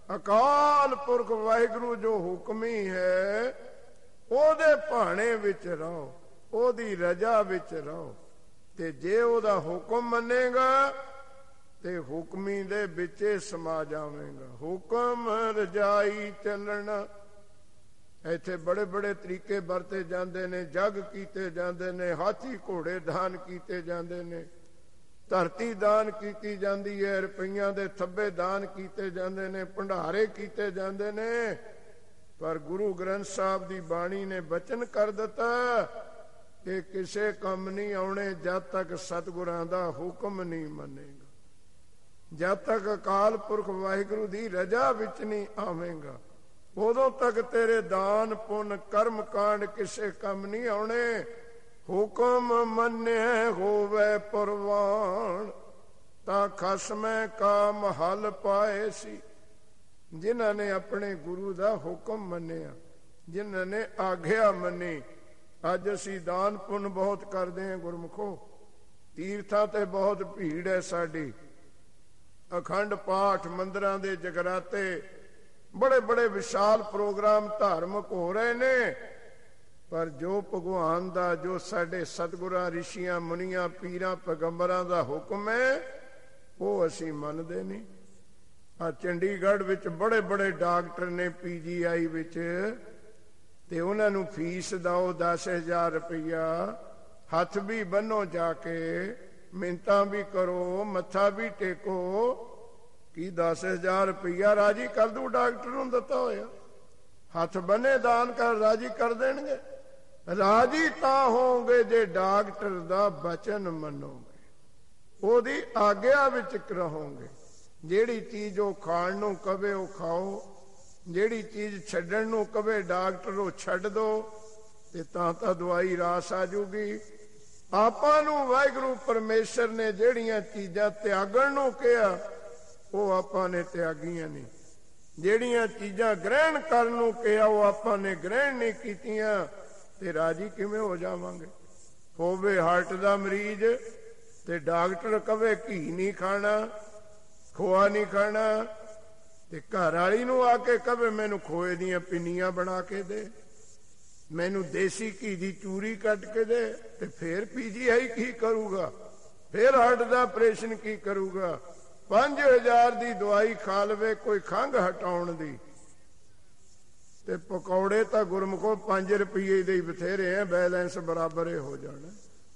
ਅਕਾਲ ਪੁਰਖ ਵਾਹਿਗੁਰੂ ਜੋ ਹੁਕਮੀ ਹੈ, ਉਹਦੇ ਭਾਣੇ ਵਿੱਚ ਰਹੋ, ਉਹਦੀ ਰਜਾ ਵਿੱਚ ਰਹੋ। ਤੇ ਜੇ ਉਹਦਾ ਹੁਕਮ ਮੰਨੇਗਾ ਤੇ ਹੁਕਮੀ ਦੇ ਵਿੱਚ ਸਮਾ ਜਾਵੇਗਾ। ਹੁਕਮ ਰਜਾਈ ਚੱਲਣਾ, ਇੱਥੇ ਬੜੇ ਬੜੇ ਤਰੀਕੇ ਵਰਤੇ ਜਾਂਦੇ ਨੇ, ਜਗ ਕੀਤੇ ਜਾਂਦੇ ਨੇ, ਹਾਥੀ ਘੋੜੇ ਦਾਨ ਕੀਤੇ ਜਾਂਦੇ ਨੇ, ਧਰਤੀ ਦਾਨ ਕੀਤੀ ਜਾਂਦੀ ਹੈ, ਰੁਪਈਆਂ ਦੇ ਥੱਬੇ ਦਾਨ ਕੀਤੇ ਜਾਂਦੇ ਨੇ, ਭੰਡਾਰੇ ਕੀਤੇ ਜਾਂਦੇ ਨੇ। ਪਰ ਗੁਰੂ ਗ੍ਰੰਥ ਸਾਹਿਬ ਦੀ ਬਾਣੀ ਨੇ ਬਚਨ ਕਰ ਦਿੱਤਾ ਕਿ ਕਿਸੇ ਕੰਮ ਨਹੀਂ ਆਉਣੇ ਜਦ ਤੱਕ ਸਤਿਗੁਰਾਂ ਦਾ ਹੁਕਮ ਨਹੀਂ ਮੰਨੇਗਾ, ਜਦ ਤੱਕ ਅਕਾਲ ਪੁਰਖ ਵਾਹਿਗੁਰੂ ਦੀ ਰਜਾ ਵਿੱਚ ਨਹੀਂ ਆਵੇਂਗਾ, ਉਦੋਂ ਤੱਕ ਤੇਰੇ ਦਾਨ ਪੁੰਨ ਕਰਮ ਕਾਂਡ ਕਿਸੇ ਕੰਮ ਨਹੀਂ ਆਉਣੇ। ਹੁਕਮ ਮੰਨਿਆ ਹੋਵੇ ਪ੍ਰਵਾਨ, ਤਾਂ ਖਸਮੈ ਕਾ ਮਹਲ ਪਾਏ ਸੀ। ਜਿਨ੍ਹਾਂ ਨੇ ਆਪਣੇ ਗੁਰੂ ਦਾ ਹੁਕਮ ਮੰਨਿਆ, ਜਿਨ੍ਹਾਂ ਨੇ ਆਗਿਆ ਮੰਨੀ। ਅੱਜ ਅਸੀਂ ਦਾਨ ਪੁੰਨ ਬਹੁਤ ਕਰਦੇ ਹਾਂ ਗੁਰਮੁਖੋ, ਤੀਰਥਾਂ ਤੇ ਬਹੁਤ ਭੀੜ ਹੈ ਸਾਡੀ, ਅਖੰਡ ਪਾਠ, ਮੰਦਰਾਂ ਦੇ ਜਗਰਾਤੇ, ਬੜੇ ਬੜੇ ਵਿਸ਼ਾਲ ਪ੍ਰੋਗਰਾਮ ਧਾਰਮਿਕ ਹੋ ਰਹੇ ਨੇ। ਪਰ ਜੋ ਭਗਵਾਨ ਦਾ, ਜੋ ਸਾਡੇ ਸਤਿਗੁਰਾਂ, ਰਿਸ਼ੀਆਂ, ਮੁਨੀਆਂ, ਪੀਰਾਂ, ਪੈਗੰਬਰਾਂ ਦਾ ਹੁਕਮ ਹੈ, ਉਹ ਅਸੀਂ ਮੰਨਦੇ ਨਹੀਂ। ਆ ਚੰਡੀਗੜ੍ਹ ਵਿੱਚ ਬੜੇ ਬੜੇ ਡਾਕਟਰ ਨੇ PGI ਵਿੱਚ, ਤੇ ਉਹਨਾਂ ਨੂੰ ਫੀਸ ਦਿਓ 10,000 ਰੁਪਈਆ, ਹੱਥ ਵੀ ਬੰਨੋ ਜਾ ਕੇ, ਮਿੰਨਤਾਂ ਵੀ ਕਰੋ, ਮੱਥਾ ਵੀ ਟੇਕੋ। ਕੀ 10,000 ਰੁਪਈਆ ਰਾਜੀ ਕਰ ਦੂ ਡਾਕਟਰ ਨੂੰ ਦਿੱਤਾ ਹੋਇਆ? ਹੱਥ ਬੰਨੇ ਦਾਨ ਕਰ, ਰਾਜੀ ਕਰ ਦੇਣਗੇ? ਰਾਜੀ ਤਾਂ ਹੋਗੇ ਜੇ ਡਾਕਟਰ ਦਾ ਬਚਨ ਮੰਨੋਗੇ, ਉਹਦੀ ਆਗਿਆ ਵਿੱਚ ਰਹੋਗੇ। ਜਿਹੜੀ ਚੀਜ਼ ਉਹ ਖਾਣ ਨੂੰ ਕਵੇ ਉਹ ਖਾਓ, ਜਿਹੜੀ ਚੀਜ਼ ਛੱਡਣ ਨੂੰ ਕਵੇ ਡਾਕਟਰ ਉਹ ਛੱਡ ਦੋ, ਤੇ ਤਾਂ ਦਵਾਈ ਰਾਸ ਆ ਜੂਗੀ। ਆਪਾਂ ਨੂੰ ਵਾਹਿਗੁਰੂ ਪਰਮੇਸ਼ਰ ਨੇ ਜਿਹੜੀਆਂ ਚੀਜ਼ਾਂ ਤਿਆਗਣ ਨੂੰ ਕਿਹਾ, ਉਹ ਆਪਾਂ ਨੇ ਤਿਆਗੀਆਂ ਨਹੀਂ। ਜਿਹੜੀਆਂ ਚੀਜ਼ਾਂ ਗ੍ਰਹਿਣ ਕਰਨ ਨੂੰ ਕਿਹਾ, ਉਹ ਆਪਾਂ ਨੇ ਗ੍ਰਹਿਣ ਨਹੀਂ ਕੀਤੀਆਂ, ਤੇ ਰਾਜੀ ਕਿਵੇਂ ਹੋ ਜਾਵਾਂਗੇ? ਹੋਵੇ ਹਾਰਟ ਦਾ ਮਰੀਜ਼ ਤੇ ਡਾਕਟਰ ਕਵੇ ਘੀ ਨਹੀਂ ਖਾਣਾ, ਖੋਆ ਨਹੀਂ ਖਾਣਾ, ਤੇ ਘਰ ਵਾਲੀ ਨੂੰ ਆ ਕੇ ਕਵੇ ਮੈਨੂੰ ਖੋਏ ਦੀਆਂ ਪਿੰਨੀਆਂ ਬਣਾ ਕੇ ਦੇ, ਮੈਨੂੰ ਦੇਸੀ ਘੀ ਦੀ ਚੂਰੀ ਕੱਟ ਕੇ ਦੇ, ਤੇ ਫੇਰ PGI ਕੀ ਕਰੂਗਾ? ਫੇਰ ਹਾਰਟ ਦਾ ਆਪਰੇਸ਼ਨ ਕੀ ਕਰੂਗਾ? 5,000 ਦੀ ਦਵਾਈ ਖਾ ਲਵੇ ਕੋਈ ਖੰਘ ਹਟਾਉਣ ਦੀ, ਤੇ ਪਕੌੜੇ ਤਾਂ ਗੁਰਮੁਖੋ 5 ਰੁਪਏ ਦੇ ਹੀ ਬਥੇਰੇ ਆ, ਬੈਲੈਂਸ ਬਰਾਬਰ ਹੋ ਜਾਣਾ।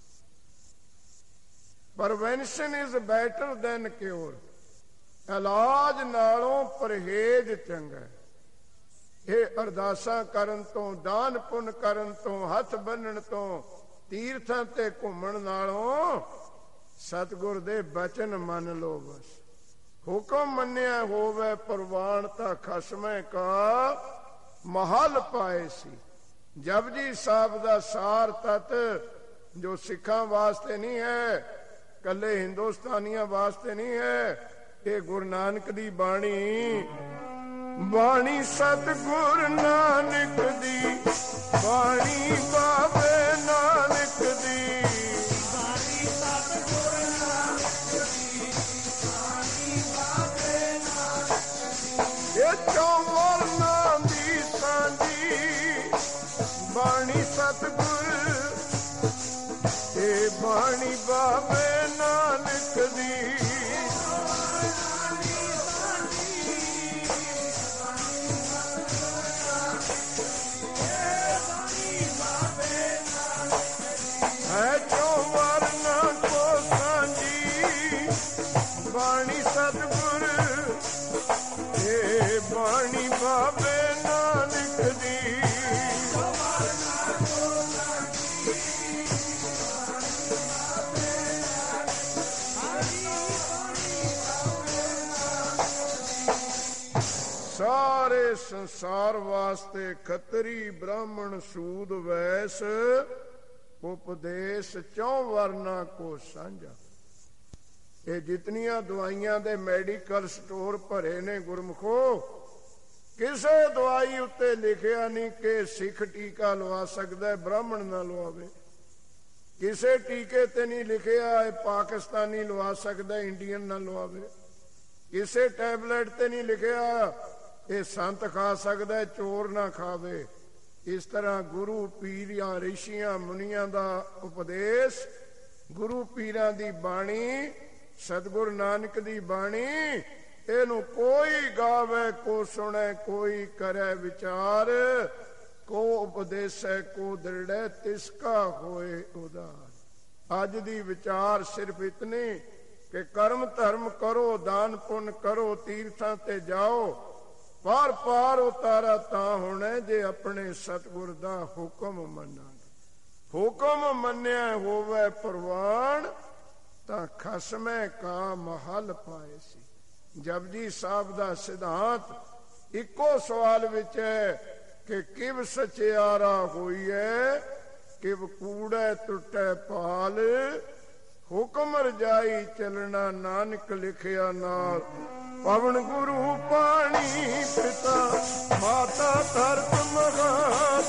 Prevention is better than cure, ਇਲਾਜ ਨਾਲੋਂ ਪਰਹੇਜ਼ ਚੰਗਾ। ਇਹ ਅਰਦਾਸਾਂ ਕਰਨ ਤੋਂ, ਦਾਨ ਪੁੰਨ ਕਰਨ ਤੋਂ, ਹੱਥ ਬੰਨਣ ਤੋਂ, ਤੀਰਥਾਂ ਤੇ ਘੁੰਮਣ ਨਾਲੋਂ ਸਤਿਗੁਰ ਦੇ ਬਚਨ ਮੰਨ ਲੋ ਬਸ। ਹੁਕਮ ਮੰਨਿਆ ਹੋਵੇ ਪ੍ਰਵਾਨ ਤਾਂ ਖਸਮੈ ਕਾ ਮਹਲ ਪਾਏ ਸੀ। ਜਪਜੀ ਸਾਹਿਬ ਦਾ ਸਾਰ ਤਤ ਜੋ ਸਿੱਖਾਂ ਵਾਸਤੇ ਨਹੀਂ ਹੈ, ਕੱਲੇ ਹਿੰਦੁਸਤਾਨੀਆਂ ਵਾਸਤੇ ਨਹੀਂ ਹੈ, ਇਹ ਗੁਰੂ ਨਾਨਕ ਦੀ ਬਾਣੀ, ਬਾਣੀ ਸਤਿਗੁਰ ਨਾਨਕ ਦੀ, ਬਾਣੀ ਬਾਬੇ ਨਾਨਕ ਦੀ, ਬਾਣੀ ਸਤਿਗੁਰ ਨਾਨਕ ਦੀ, ਬਾਣੀ ਬਾਬੇ ਨਾਨਕ ਦੀ। ਇਹ ਚੌਂ ਵਰਨਾਂ ਦੀ ਸਾਂਝੀ ਬਾਣੀ ਸਤਿਗੁਰ, ਇਹ ਬਾਣੀ ਬਾਬੇ ਨਾਨਕ ਦੀ। ਹੈ ਚੌਂ ਵਰਨਾਂ ਕੋ ਸਾਂਝੀ ਬਾਣੀ ਸਤਿਗੁਰ, ਇਹ ਬਾਣੀ ਬਾਬੇ ਨਾਨਕ ਦੀ। ਸਾਰੇ ਸੰਸਾਰ ਵਾਸਤੇ ਖੱਤਰੀ ਬ੍ਰਾਹਮਣ ਸੂਦ ਵੈਸ ਉਪਦੇਸ਼ ਚੌਂ ਵਰਨਾਂ ਕੋ ਸਾਂਝਾ। ਇਹ ਜਿਤਨੀਆਂ ਦਵਾਈਆਂ ਦੇ ਮੈਡੀਕਲ ਸਟੋਰ ਭਰੇ ਨੇ ਗੁਰਮੁਖੋ, ਕਿਸੇ ਦਵਾਈ ਉੱਤੇ ਲਿਖਿਆ ਨਹੀਂ ਕਿ ਸਿੱਖ ਟੀਕਾ ਲਵਾ ਸਕਦਾ, ਬ੍ਰਾਹਮਣ ਨਾ ਲਵਾਵੇ। ਕਿਸੇ ਟੀਕੇ ਤੇ ਨਹੀਂ ਲਿਖਿਆ ਇਹ ਪਾਕਿਸਤਾਨੀ ਲਵਾ ਸਕਦਾ, ਇੰਡੀਅਨ ਨਾ ਲਵਾਵੇ। ਕਿਸੇ ਟੈਬਲੇਟ ਤੇ ਨਹੀਂ ਲਿਖਿਆ ਇਹ ਸੰਤ ਖਾ ਸਕਦਾ, ਚੋਰ ਨਾ ਖਾਵੇ। ਇਸ ਤਰ੍ਹਾਂ ਗੁਰੂ ਪੀਰਾਂ ਰਿਸ਼ੀਆਂ ਮੁਨੀਆਂ ਦਾ ਉਪਦੇਸ਼, ਗੁਰੂ ਪੀਰਾਂ ਦੀ ਬਾਣੀ, ਸਤਿਗੁਰੂ ਨਾਨਕ ਦੀ ਬਾਣੀ, ਇਹਨੂੰ ਕੋਈ ਗਾਵੇ ਕੋ ਸੁਣੇ, ਕੋਈ ਕਰੇ ਵਿਚਾਰ, ਕੋ ਉਪਦੇਸੈ ਕੋ ਦ੍ਰਿੜੈ ਤਿਸਕਾ ਹੋਏ ਉਦਾਰ। ਅੱਜ ਦੀ ਵਿਚਾਰ ਸਿਰਫ ਇਤਨੀ ਕਿ ਕਰਮ ਧਰਮ ਕਰੋ, ਦਾਨ ਪੁੰਨ ਕਰੋ, ਤੀਰਥਾਂ ਤੇ ਜਾਓ, ਪਾਰ ਪਾਰ ਉਤਾਰਾ ਤਾਂ ਹੋਣਾ ਜੇ ਆਪਣੇ ਸਤਿਗੁਰ ਦਾ ਹੁਕਮ ਮੰਨਾਂਗੇ। ਹੁਕਮ ਮੰਨਿਆ ਹੋਵੇ ਪ੍ਰਵਾਨ ਤਾਂ ਖਸਮੈ ਕਾ ਮਹਲ ਪਾਏ ਸੀ। ਜਪਜੀ ਸਾਹਿਬ ਦਾ ਸਿਧਾਂਤ ਇੱਕੋ ਸਵਾਲ ਵਿੱਚ ਹੈ ਕਿ ਕਿਵ ਸਚਿਆਰਾ ਹੋਈਐ, ਕਿਵ ਕੂੜੈ ਟੁੱਟੈ ਪਾਲ, ਹੁਕਮ ਰਜਾਈ ਚੱਲਣਾ ਨਾਨਕ ਲਿਖਿਆ ਨਾਲ, ਪਵਨ ਗੁਰੂ ਪਾਣੀ ਪਿਤਾ ਮਾਤਾ ਧਰਤ ਮਹਾਨ।